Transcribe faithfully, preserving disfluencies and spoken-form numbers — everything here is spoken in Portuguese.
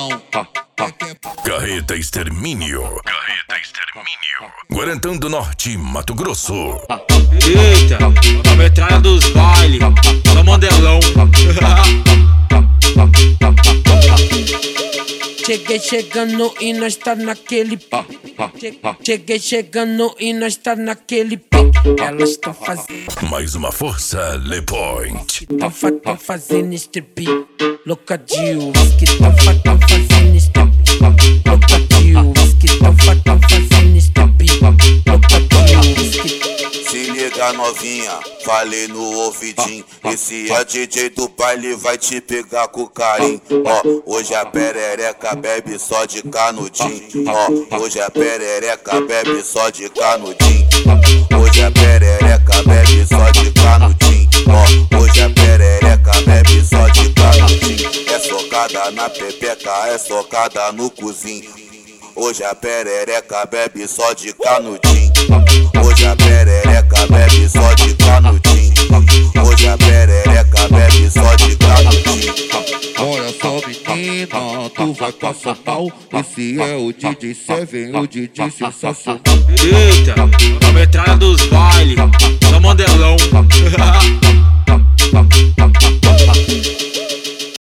mandelão. Carreta Extermínio. Carreta Extermínio. Guarantã do Norte, Mato Grosso. Eita, a metralha dos baile, só mandelão. Cheguei chegando e nós tá naquele pique. Cheguei chegando e nós tá naquele pique. Elas tão fazendo. Mais uma força, Le Point. Tão, fa tão fazendo strip. Louca de whisky. Tão, fa tão fazendo strip. Louca de whisky. Tão, fa tão fazendo strip. Louca de whisky. Se liga novinha, falei no ouvidinho. Esse é D J do baile, vai te pegar com carinho. Ó, hoje a perereca bebe só de canudinho. Ó, hoje a perereca bebe só de canudinho. Hoje a perereca bebe só de canudinho. Ó, hoje a perereca bebe só de canudinho. É socada na pepeca, é socada no cozinho. Hoje a perereca bebe só de canudinho. Hoje a perereca bebe só de canudinho. Hoje a perereca bebe só de canudinho. Olha só menina, tu vai passar pau. Esse é o D J Seven, o D J sensacional. Eita, a metralha dos baile, só mandelão.